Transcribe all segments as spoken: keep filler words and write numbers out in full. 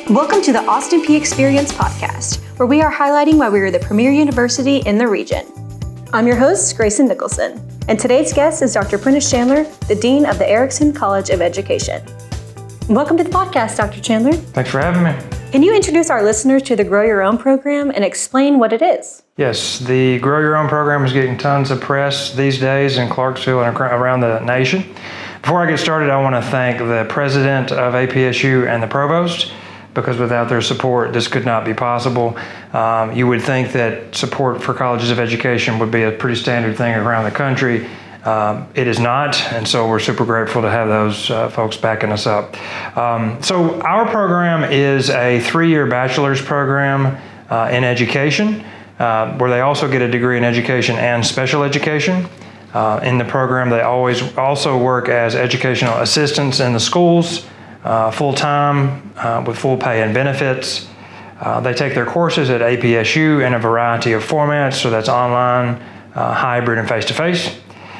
Welcome to the Austin Peay Experience podcast, where we are highlighting why we are the premier university in the region. I'm your host, Grayson Nicholson, and today's guest is Doctor Prentice Chandler, the Dean of the Erickson College of Education. Welcome to the podcast, Doctor Chandler. Thanks for having me. Can you introduce our listeners to the Grow Your Own program and explain what it is? Yes, the Grow Your Own program is getting tons of press these days in Clarksville and around the nation. Before I get started, I want to thank the president of A P S U and the provost, because without their support, this could not be possible. Um, you would think that support for colleges of education would be a pretty standard thing around the country. Um, it is not, and so we're super grateful to have those uh, folks backing us up. Um, so our program is a three-year bachelor's program uh, in education, uh, where they also get a degree in education and special education. Uh, in the program, they always also work as educational assistants in the schools, Uh, full-time uh, with full pay and benefits. Uh, they take their courses at A P S U in a variety of formats, so that's online, uh, hybrid, and face-to-face.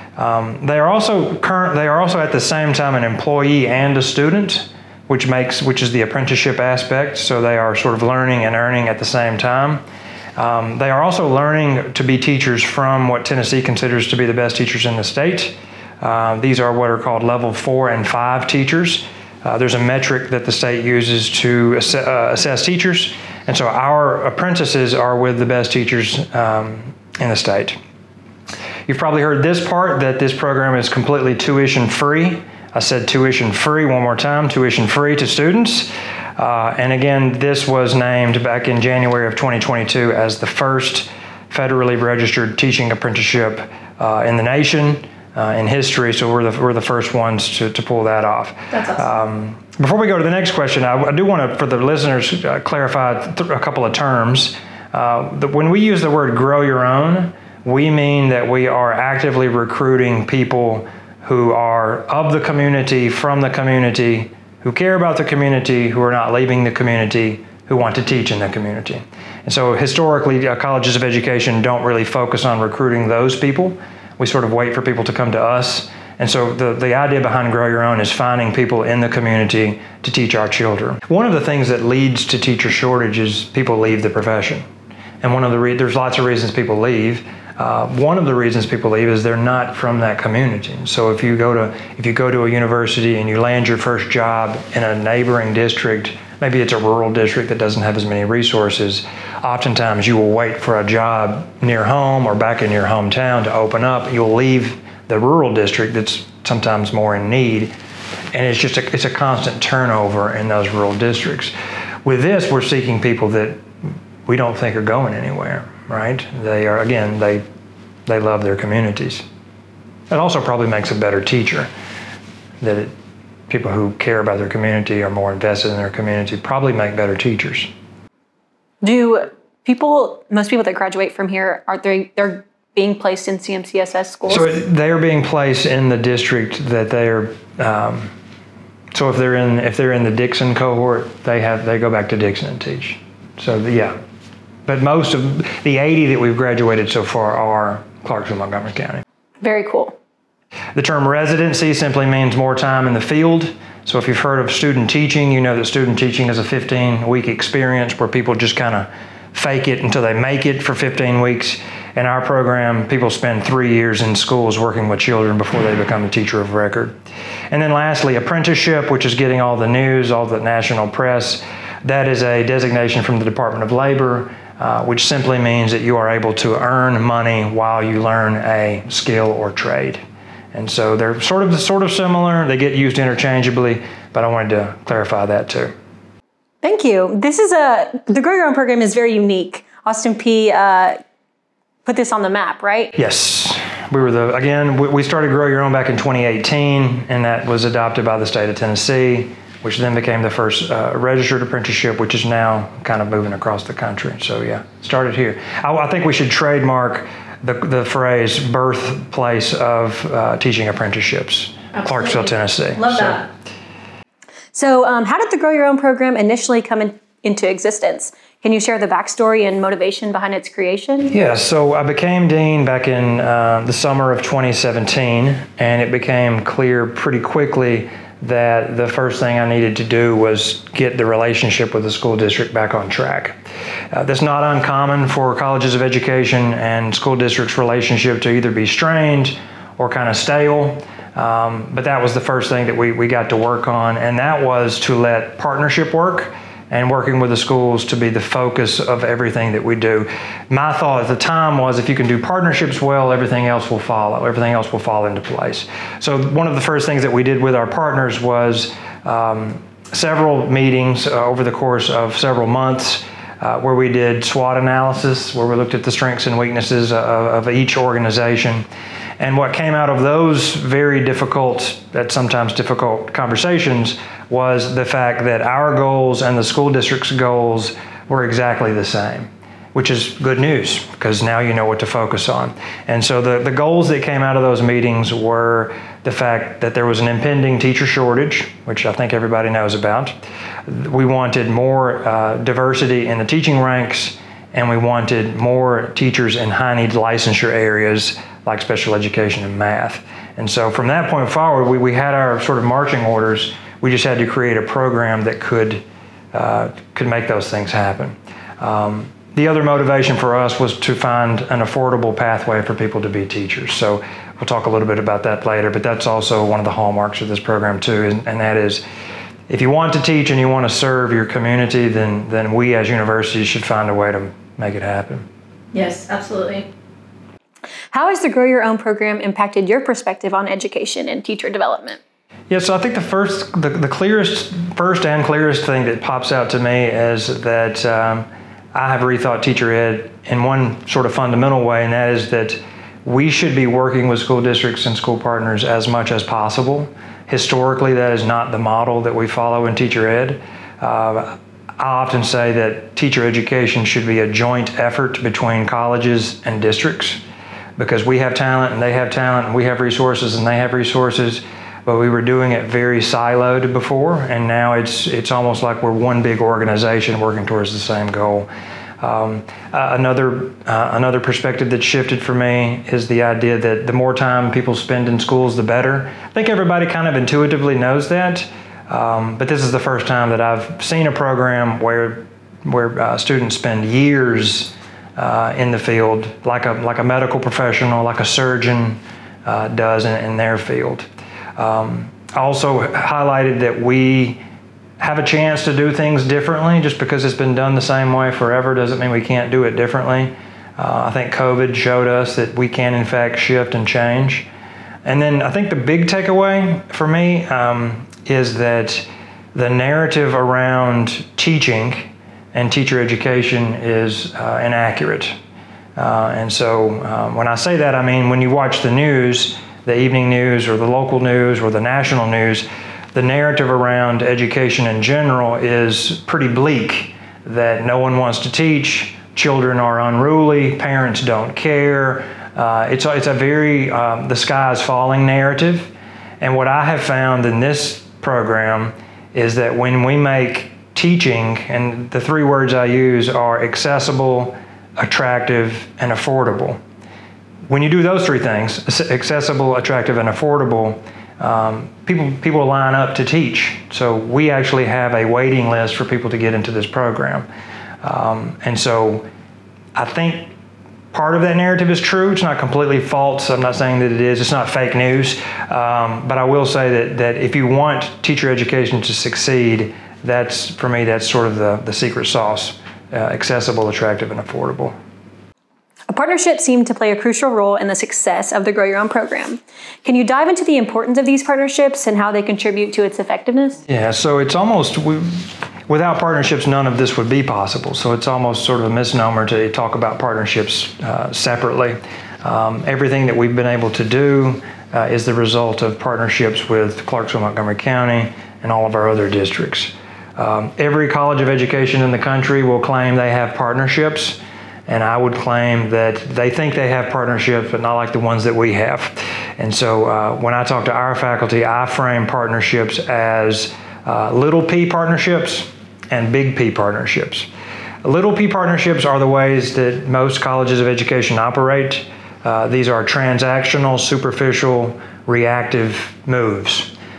Um, they are also current. They are also at the same time an employee and a student, which makes which is the apprenticeship aspect. So they are sort of learning and earning at the same time. Um, they are also learning to be teachers from what Tennessee considers to be the best teachers in the state. Uh, these are what are called level four and five teachers. Uh, there's a metric that the state uses to ass- uh, assess teachers, and so our apprentices are with the best teachers um, in the state. You've probably heard this part, that this program is completely tuition free. I said tuition free one more time, tuition free to students. Uh, and again, this was named back in January of twenty twenty-two as the first federally registered teaching apprenticeship uh, in the nation. Uh, in history, so we're the we're the first ones to, to pull that off. That's awesome. Um, before we go to the next question, I, I do want to, for the listeners, uh, clarify th- a couple of terms. Uh, the, when we use the word "grow your own," we mean that we are actively recruiting people who are of the community, from the community, who care about the community, who are not leaving the community, who want to teach in the community. And so, historically, uh, colleges of education don't really focus on recruiting those people. We sort of wait for people to come to us. And so the, the idea behind Grow Your Own is finding people in the community to teach our children. One of the things that leads to teacher shortage is people leave the profession. And one of the re- there's lots of reasons people leave. Uh, one of the reasons people leave is they're not from that community. So if you go to if you go to a university and you land your first job in a neighboring district, maybe it's a rural district that doesn't have as many resources, oftentimes you will wait for a job near home or back in your hometown to open up. You'll leave the rural district that's sometimes more in need, and it's just a, it's a constant turnover in those rural districts. With this, we're seeking people that we don't think are going anywhere, right? They are, again, they they love their communities. It also probably makes a better teacher, that it, people who care about their community, are more invested in their community, probably make better teachers. Do people, most people that graduate from here, are they they're being placed in C M C S S schools? So they are being placed in the district that they are. Um, so if they're in if they're in the Dixon cohort, they have they go back to Dixon and teach. So yeah, but most of the eighty that we've graduated so far are Clarksville, Montgomery County. Very cool. The term residency simply means more time in the field. So if you've heard of student teaching, you know that student teaching is a fifteen-week experience where people just kind of fake it until they make it for fifteen weeks. In our program, people spend three years in schools working with children before they become a teacher of record. And then lastly, apprenticeship, which is getting all the news, all the national press. That is a designation from the Department of Labor, uh, which simply means that you are able to earn money while you learn a skill or trade. And so they're sort of sort of similar. They get used interchangeably, but I wanted to clarify that too. Thank you. This is a the Grow Your Own program is very unique. Austin Peay uh, put this on the map, right? Yes, we were the again. We started Grow Your Own back in twenty eighteen, and that was adopted by the state of Tennessee, which then became the first uh, registered apprenticeship, which is now kind of moving across the country. So yeah, started here. I, I think we should trademark the the phrase birthplace of uh, teaching apprenticeships, Absolutely. Clarksville, Tennessee. Love so, that. So um, how did the Grow Your Own program initially come in, into existence? Can you share the backstory and motivation behind its creation? Yeah, so I became dean back in uh, the summer of twenty seventeen, and it became clear pretty quickly that the first thing I needed to do was get the relationship with the school district back on track. Uh, that's not uncommon for colleges of education and school districts' relationship to either be strained or kind of stale. Um, but that was the first thing that we, we got to work on, and that was to let partnership work and working with the schools to be the focus of everything that we do. My thought at the time was if you can do partnerships well, everything else will follow. Everything else will fall into place. So one of the first things that we did with our partners was um, several meetings uh, over the course of several months uh, where we did SWOT analysis, where we looked at the strengths and weaknesses of, of each organization. And what came out of those very difficult, at sometimes difficult conversations, was the fact that our goals and the school district's goals were exactly the same, which is good news because now you know what to focus on. And so the, the goals that came out of those meetings were the fact that there was an impending teacher shortage, which I think everybody knows about. We wanted more uh, diversity in the teaching ranks, and we wanted more teachers in high-need licensure areas like special education and math. And so from that point forward, we, we had our sort of marching orders. We just had to create a program that could, uh, could make those things happen. Um, the other motivation for us was to find an affordable pathway for people to be teachers. So we'll talk a little bit about that later, but that's also one of the hallmarks of this program too, and, and that is if you want to teach and you want to serve your community, then, then we as universities should find a way to make it happen. Yes, absolutely. How has the Grow Your Own program impacted your perspective on education and teacher development? Yeah, so I think the first, the, the clearest, first and clearest thing that pops out to me is that um, I have rethought teacher ed in one sort of fundamental way, and that is that we should be working with school districts and school partners as much as possible. Historically, that is not the model that we follow in teacher ed. Uh, I often say that teacher education should be a joint effort between colleges and districts, because we have talent and they have talent, and we have resources and they have resources, but we were doing it very siloed before, and now it's it's almost like we're one big organization working towards the same goal. Um, uh, another uh, another perspective that shifted for me is the idea that the more time people spend in schools, the better. I think everybody kind of intuitively knows that, um, but this is the first time that I've seen a program where where uh, students spend years Uh, in the field, like a like a medical professional, like a surgeon uh, does in, in their field. Um, I also highlighted that we have a chance to do things differently. Just because it's been done the same way forever doesn't mean we can't do it differently. Uh, I think COVID showed us that we can in fact shift and change. And then I think the big takeaway for me um, is that the narrative around teaching and teacher education is uh, inaccurate. Uh, and so um, when I say that, I mean when you watch the news, the evening news or the local news or the national news, the narrative around education in general is pretty bleak, that no one wants to teach, children are unruly, parents don't care. Uh, it's, it's a very um, the sky is falling narrative. And what I have found in this program is that when we make teaching, and the three words I use are accessible, attractive, and affordable. When you do those three things, accessible, attractive, and affordable, um, people people line up to teach. So we actually have a waiting list for people to get into this program. Um, and so I think part of that narrative is true. It's not completely false. I'm not saying that it is. It's not fake news. Um, but I will say that, that if you want teacher education to succeed, that's, for me, that's sort of the, the secret sauce, uh, accessible, attractive, and affordable. A partnership seemed to play a crucial role in the success of the Grow Your Own program. Can you dive into the importance of these partnerships and how they contribute to its effectiveness? Yeah, so it's almost, we, without partnerships, none of this would be possible. So it's almost sort of a misnomer to talk about partnerships uh, separately. Um, everything that we've been able to do uh, is the result of partnerships with Clarksville, Montgomery County, and all of our other districts. Um, every college of education in the country will claim they have partnerships, and I would claim that they think they have partnerships, but not like the ones that we have. And so uh, when I talk to our faculty, I frame partnerships as uh, little p partnerships and big P partnerships. Little p partnerships are the ways that most colleges of education operate. Uh, these are transactional, superficial, reactive moves.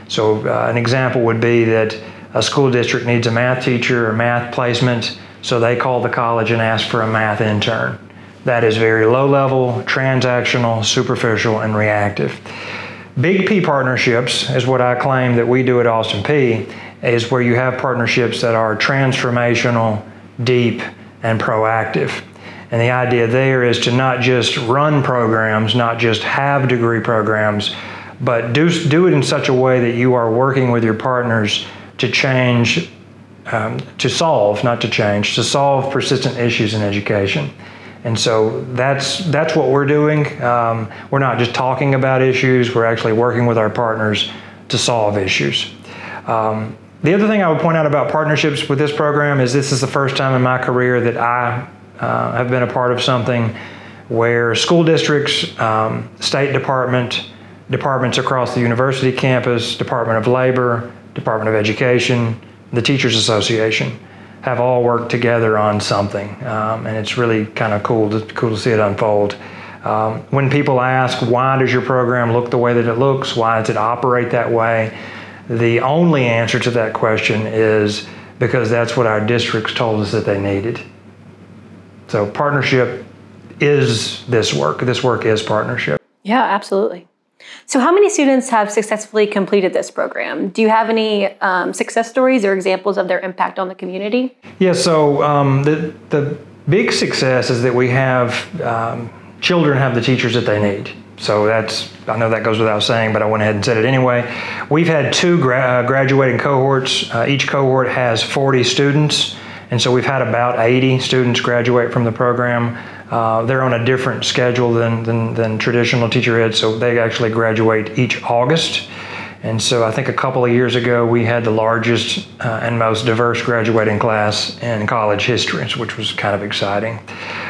So uh, an example would be that a school district needs a math teacher or math placement, so they call the college and ask for a math intern. That is very low level, transactional, superficial, and reactive. Big P partnerships is what I claim that we do at Austin Peay, is where you have partnerships that are transformational, deep, and proactive. And the idea there is to not just run programs, not just have degree programs, but do, do it in such a way that you are working with your partners to change, um, to solve, not to change, to solve persistent issues in education. And so that's that's what we're doing. Um, we're not just talking about issues, we're actually working with our partners to solve issues. Um, the other thing I would point out about partnerships with this program is this is the first time in my career that I uh, have been a part of something where school districts, um, State Department, departments across the university campus, Department of Labor, Department of Education, the Teachers Association, have all worked together on something, um, and it's really kind of cool to, cool to see it unfold. Um, when people ask, why does your program look the way that it looks? Why does it operate that way? The only answer to that question is because that's what our districts told us that they needed. So partnership is this work. This work is partnership. Yeah, absolutely. So how many students have successfully completed this program? Do you have any um, success stories or examples of their impact on the community? Yeah, so um, the, the big success is that we have, um, children have the teachers that they need. So that's, I know that goes without saying, but I went ahead and said it anyway. We've had two gra- uh, graduating cohorts. Uh, each cohort has forty students, and so we've had about eighty students graduate from the program. Uh, they're on a different schedule than, than, than traditional teacher ed, so they actually graduate each August. And so I think a couple of years ago, we had the largest uh, and most diverse graduating class in college history, which was kind of exciting.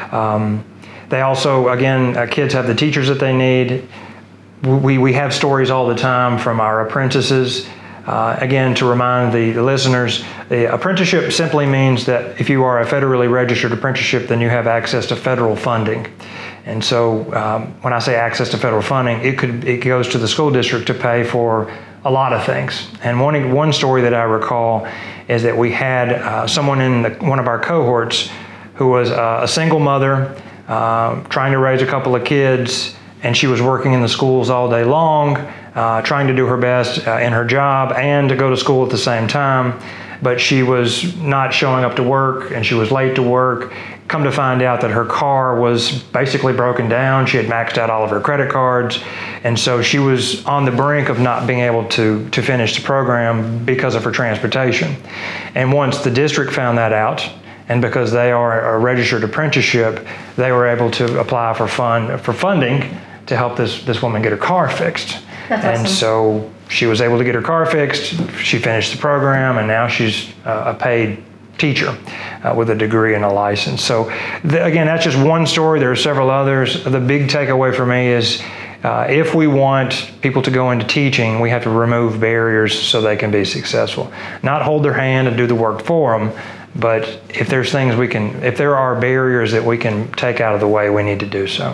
Um, they also, again, uh, kids have the teachers that they need. We, we have stories all the time from our apprentices. Uh, again, to remind the, the listeners, the apprenticeship simply means that if you are a federally registered apprenticeship, then you have access to federal funding. And so um, when I say access to federal funding, it could it goes to the school district to pay for a lot of things. And one, one story that I recall is that we had uh, someone in the, one of our cohorts who was uh, a single mother uh, trying to raise a couple of kids, and she was working in the schools all day long, Uh, trying to do her best uh, in her job and to go to school at the same time, but she was not showing up to work and she was late to work. Come to find out that her car was basically broken down. She had maxed out all of her credit cards, and so she was on the brink of not being able to, to finish the program because of her transportation. And once the district found that out, and because they are a registered apprenticeship, they were able to apply for fund for funding to help this, this woman get her car fixed. That's and awesome. so she was able to get her car fixed. She finished the program, and now she's uh, a paid teacher uh, with a degree and a license. So the, again, that's just one story. There are several others. The big takeaway for me is uh, if we want people to go into teaching, we have to remove barriers so they can be successful. Not hold their hand and do the work for them, but if there's things we can, if there are barriers that we can take out of the way, we need to do so.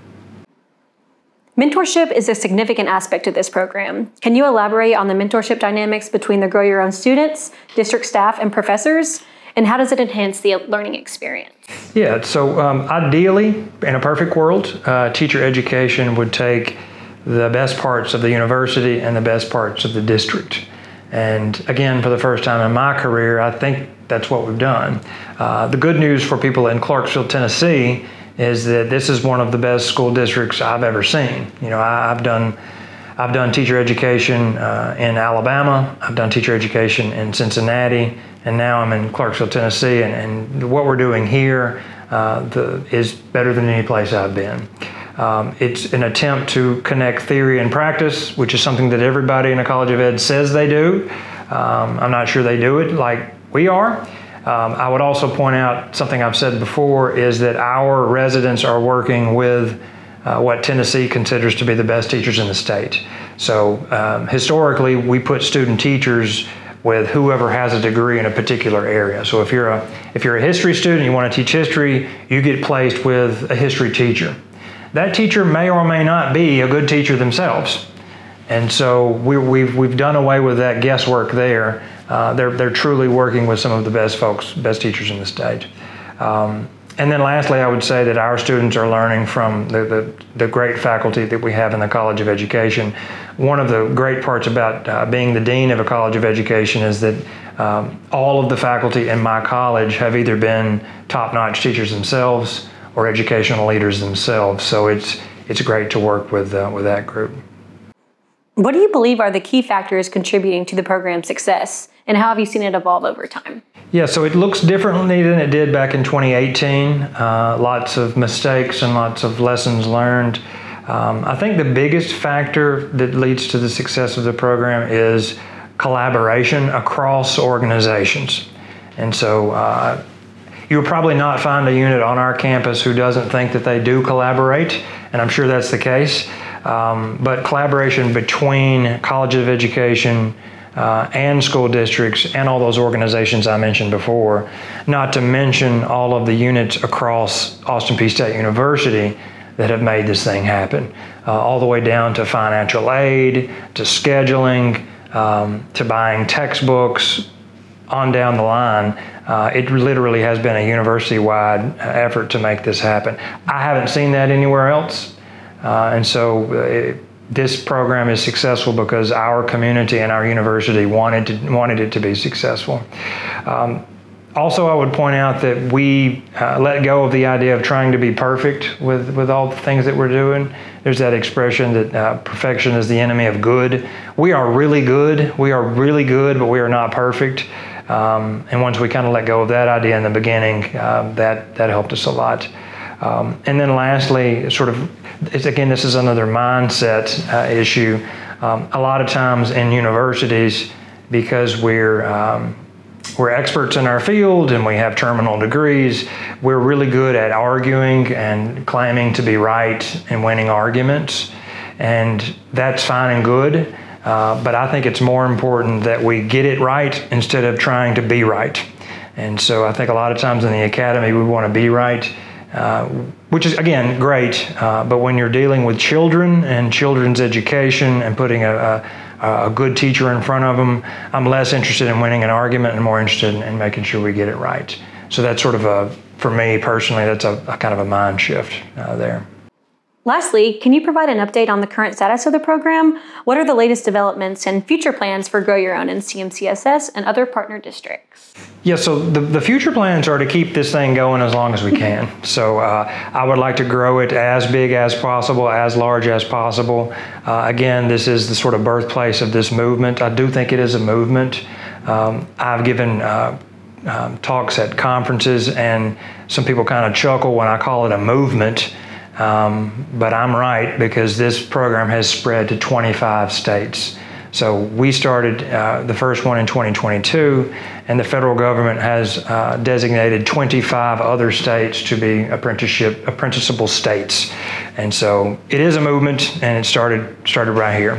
Mentorship is a significant aspect of this program. Can you elaborate on the mentorship dynamics between the Grow Your Own students, district staff, and professors? And how does it enhance the learning experience? Yeah, so um, ideally, in a perfect world, uh, teacher education would take the best parts of the university and the best parts of the district. And again, for the first time in my career, I think that's what we've done. Uh, the good news for people in Clarksville, Tennessee, is that this is one of the best school districts I've ever seen. You know, I, I've done I've done teacher education uh, in Alabama, I've done teacher education in Cincinnati, and now I'm in Clarksville, Tennessee, and, and what we're doing here uh, the, is better than any place I've been. Um, it's an attempt to connect theory and practice, which is something that everybody in a College of Ed says they do. Um, I'm not sure they do it like we are. Um, I would also point out something I've said before is that our residents are working with uh, what Tennessee considers to be the best teachers in the state. So um, historically, we put student teachers with whoever has a degree in a particular area. So if you're a if you're a history student, you want to teach history, you get placed with a history teacher. That teacher may or may not be a good teacher themselves. And so we, we've, we've done away with that guesswork there. Uh, they're, they're truly working with some of the best folks, best teachers in the state. Um, and then lastly, I would say that our students are learning from the, the, the great faculty that we have in the College of Education. One of the great parts about uh, being the dean of a College of Education is that um, all of the faculty in my college have either been top-notch teachers themselves or educational leaders themselves. So it's, it's great to work with, uh, with that group. What do you believe are the key factors contributing to the program's success, and how have you seen it evolve over time? Yeah, so it looks differently than it did back in twenty eighteen. Uh, lots of mistakes and lots of lessons learned. Um, I think the biggest factor that leads to the success of the program is collaboration across organizations. And so uh, you'll probably not find a unit on our campus who doesn't think that they do collaborate, and I'm sure that's the case. Um, but collaboration between colleges of education uh, and school districts and all those organizations I mentioned before, not to mention all of the units across Austin Peay State University that have made this thing happen, uh, all the way down to financial aid, to scheduling, um, to buying textbooks, on down the line. Uh, it literally has been a university-wide effort to make this happen. I haven't seen that anywhere else. Uh, and so uh, this program is successful because our community and our university wanted to, wanted it to be successful. Um, also, I would point out that we uh, let go of the idea of trying to be perfect with, with all the things that we're doing. There's that expression that uh, perfection is the enemy of good. We are really good. We are really good, but we are not perfect. Um, and once we kind of let go of that idea in the beginning, uh, that, that helped us a lot. Um, and then lastly, sort of, it's, again, this is another mindset uh, issue. Um, a lot of times in universities, because we're, um, we're experts in our field and we have terminal degrees, we're really good at arguing and claiming to be right and winning arguments. And that's fine and good. Uh, but I think it's more important that we get it right instead of trying to be right. And so I think a lot of times in the academy we want to be right, uh, which is, again, great. Uh, but when you're dealing with children and children's education and putting a, a, a good teacher in front of them, I'm less interested in winning an argument and more interested in, in making sure we get it right. So that's sort of a, for me personally, that's a, a kind of a mind shift uh, there. Lastly, can you provide an update on the current status of the program? What are the latest developments and future plans for Grow Your Own in C M C S S and other partner districts? Yeah, so the, the future plans are to keep this thing going as long as we can. So uh, I would like to grow it as big as possible, as large as possible. Uh, again, this is the sort of birthplace of this movement. I do think it is a movement. Um, I've given uh, um, talks at conferences, and some people kind of chuckle when I call it a movement. Um, but I'm right, because this program has spread to twenty-five states. So we started uh, the first one in twenty twenty-two, and the federal government has uh, designated twenty-five other states to be apprenticeship, apprenticeable states. And so it is a movement, and it started, started right here.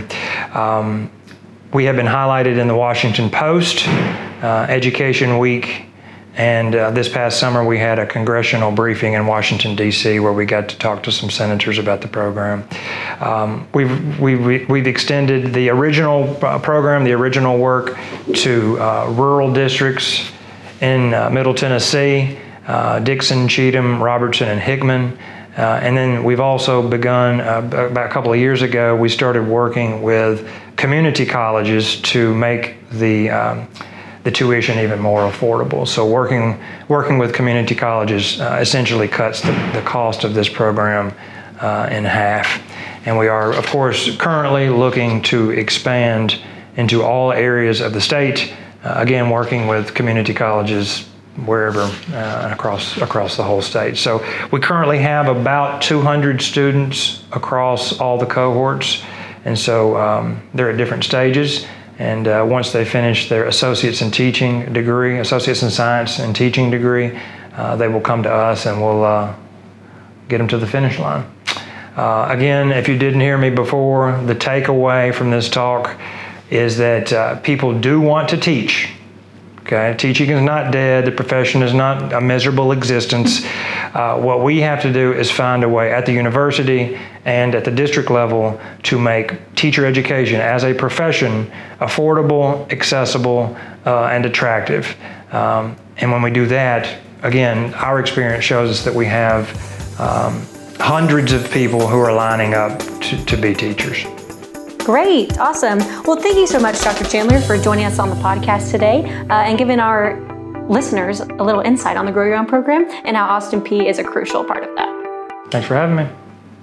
Um, we have been highlighted in the Washington Post, uh, Education Week, and uh, this past summer we had a congressional briefing in Washington, D C, where we got to talk to some senators about the program. Um, we've, we've, we've extended the original uh, program, the original work, to uh, rural districts in uh, Middle Tennessee, uh, Dixon, Cheatham, Robertson, and Hickman. Uh, and then we've also begun, uh, about a couple of years ago, we started working with community colleges to make the um, the tuition even more affordable. So working working with community colleges uh, essentially cuts the, the cost of this program uh, in half. And we are, of course, currently looking to expand into all areas of the state, uh, again, working with community colleges wherever uh, across across the whole state. So we currently have about two hundred students across all the cohorts, and so um, they're at different stages. And uh, once they finish their associates in teaching degree, associates in science and teaching degree, uh, they will come to us and we'll uh, get them to the finish line. Uh, again, if you didn't hear me before, the takeaway from this talk is that uh, people do want to teach. Okay, teaching is not dead. The profession is not a miserable existence. Uh, what we have to do is find a way at the university and at the district level to make teacher education as a profession affordable, accessible, uh, and attractive. Um, and when we do that, again, our experience shows us that we have um, hundreds of people who are lining up to, to be teachers. Great, awesome. Well, thank you so much, Doctor Chandler, for joining us on the podcast today uh, and giving our listeners a little insight on the Grow Your Own program and how Austin Peay is a crucial part of that. Thanks for having me.